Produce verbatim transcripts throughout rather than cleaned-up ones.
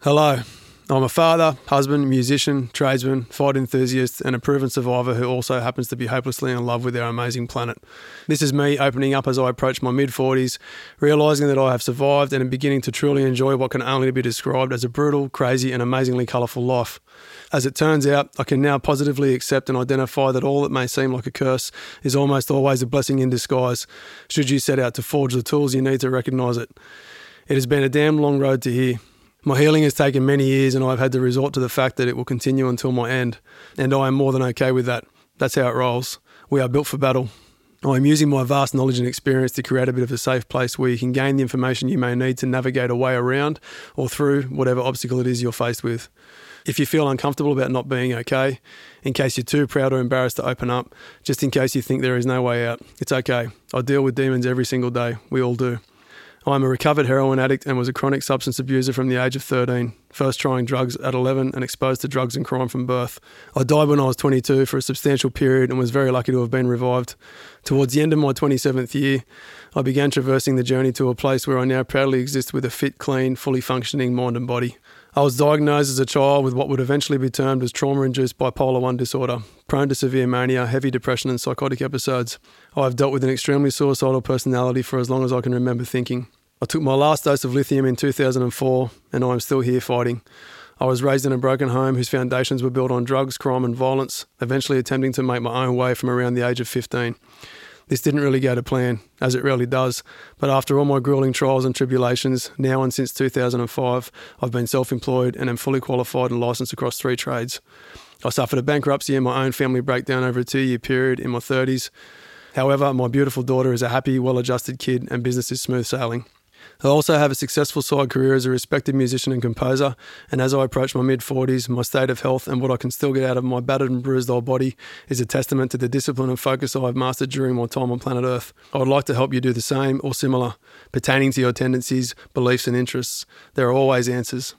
Hello, I'm a father, husband, musician, tradesman, fight enthusiast and a proven survivor who also happens to be hopelessly in love with our amazing planet. This is me opening up as I approach my mid-forties, realising that I have survived and am beginning to truly enjoy what can only be described as a brutal, crazy and amazingly colourful life. As it turns out, I can now positively accept and identify that all that may seem like a curse is almost always a blessing in disguise, should you set out to forge the tools you need to recognise it. It has been a damn long road to here. My healing has taken many years and I've had to resort to the fact that it will continue until my end, and I am more than okay with that. That's how it rolls. We are built for battle. I am using my vast knowledge and experience to create a bit of a safe place where you can gain the information you may need to navigate a way around or through whatever obstacle it is you're faced with. If you feel uncomfortable about not being okay, in case you're too proud or embarrassed to open up, just in case you think there is no way out, it's okay. I deal with demons every single day. We all do. I'm a recovered heroin addict and was a chronic substance abuser from the age of thirteen, first trying drugs at eleven and exposed to drugs and crime from birth. I died when I was twenty-two for a substantial period and was very lucky to have been revived. Towards the end of my twenty-seventh year, I began traversing the journey to a place where I now proudly exist with a fit, clean, fully functioning mind and body. I was diagnosed as a child with what would eventually be termed as trauma-induced bipolar one disorder, prone to severe mania, heavy depression and psychotic episodes. I have dealt with an extremely suicidal personality for as long as I can remember thinking. I took my last dose of lithium in two thousand four and I am still here fighting. I was raised in a broken home whose foundations were built on drugs, crime and violence, eventually attempting to make my own way from around the age of fifteen. This didn't really go to plan, as it rarely does, but after all my gruelling trials and tribulations, now and since two thousand five, I've been self-employed and am fully qualified and licensed across three trades. I suffered a bankruptcy and my own family breakdown over a two-year period in my thirties. However, my beautiful daughter is a happy, well-adjusted kid and business is smooth sailing. I also have a successful side career as a respected musician and composer, and as I approach my mid-forties, my state of health and what I can still get out of my battered and bruised old body is a testament to the discipline and focus I have mastered during my time on planet Earth. I would like to help you do the same or similar, pertaining to your tendencies, beliefs and interests. There are always answers.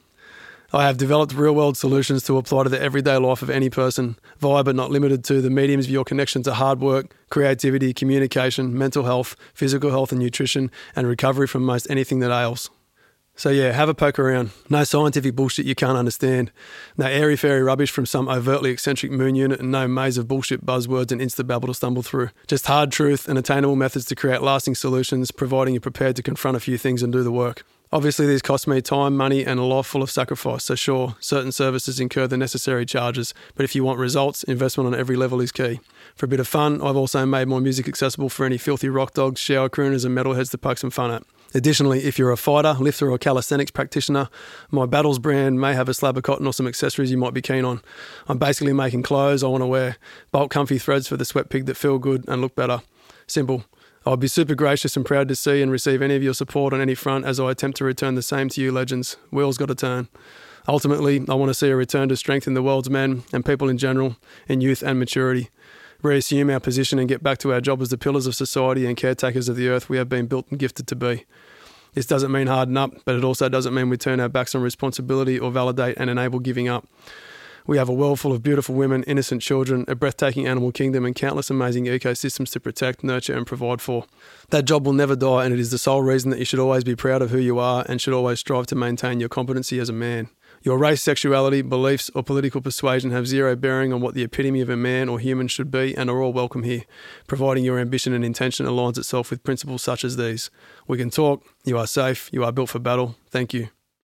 I have developed real-world solutions to apply to the everyday life of any person, via but not limited to the mediums of your connection to hard work, creativity, communication, mental health, physical health and nutrition, and recovery from most anything that ails. So yeah, have a poke around. No scientific bullshit you can't understand. No airy-fairy rubbish from some overtly eccentric moon unit and no maze of bullshit buzzwords and insta-babble to stumble through. Just hard truth and attainable methods to create lasting solutions, providing you're prepared to confront a few things and do the work. Obviously, these cost me time, money and a life full of sacrifice, so sure, certain services incur the necessary charges, but if you want results, investment on every level is key. For a bit of fun, I've also made my music accessible for any filthy rock dogs, shower crooners and metalheads to poke some fun at. Additionally, if you're a fighter, lifter or calisthenics practitioner, my Battles brand may have a slab of cotton or some accessories you might be keen on. I'm basically making clothes I want to wear, bulk comfy threads for the sweat pig that feel good and look better. Simple. I'll be super gracious and proud to see and receive any of your support on any front as I attempt to return the same to you legends. Wheels got to turn. Ultimately, I want to see a return to strength in the world's men and people in general, in youth and maturity. Reassume our position and get back to our job as the pillars of society and caretakers of the earth we have been built and gifted to be. This doesn't mean harden up, but it also doesn't mean we turn our backs on responsibility or validate and enable giving up. We have a world full of beautiful women, innocent children, a breathtaking animal kingdom and countless amazing ecosystems to protect, nurture and provide for. That job will never die and it is the sole reason that you should always be proud of who you are and should always strive to maintain your competency as a man. Your race, sexuality, beliefs or political persuasion have zero bearing on what the epitome of a man or human should be and are all welcome here, providing your ambition and intention aligns itself with principles such as these. We can talk, you are safe, you are built for battle. Thank you.